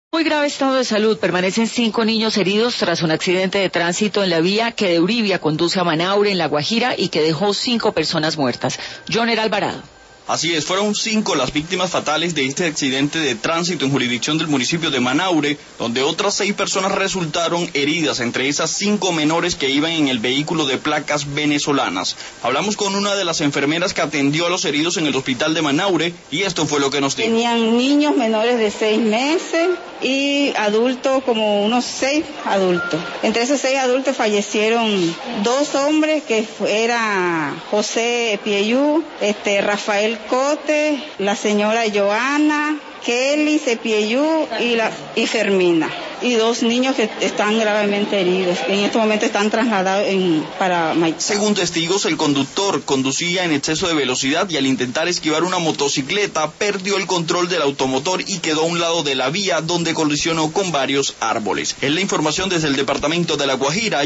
Muy grave estado de salud. Permanecen 5 niños heridos tras un accidente de tránsito en la vía que de Uribia conduce a Manaure, en La Guajira, y que dejó 5 personas muertas. Joner Alvarado. Así es, fueron 5 las víctimas fatales de este accidente de tránsito en jurisdicción del municipio de Manaure, donde otras 6 personas resultaron heridas, entre esas 5 menores que iban en el vehículo de placas venezolanas. Hablamos con una de las enfermeras que atendió a los heridos en el hospital de Manaure y esto fue lo que nos dijo. Tenían niños menores de 6 meses y adultos, como unos 6 adultos. Entre esos 6 adultos fallecieron 2 hombres, que era José Pieyú, Rafael Cote, la señora Joana, Kelly Cepieyú y Fermina. Y 2 niños que están gravemente heridos, que en este momento están trasladados para Maitá. Según testigos, el conductor conducía en exceso de velocidad y al intentar esquivar una motocicleta perdió el control del automotor y quedó a un lado de la vía, donde colisionó con varios árboles. Es la información desde el departamento de La Guajira.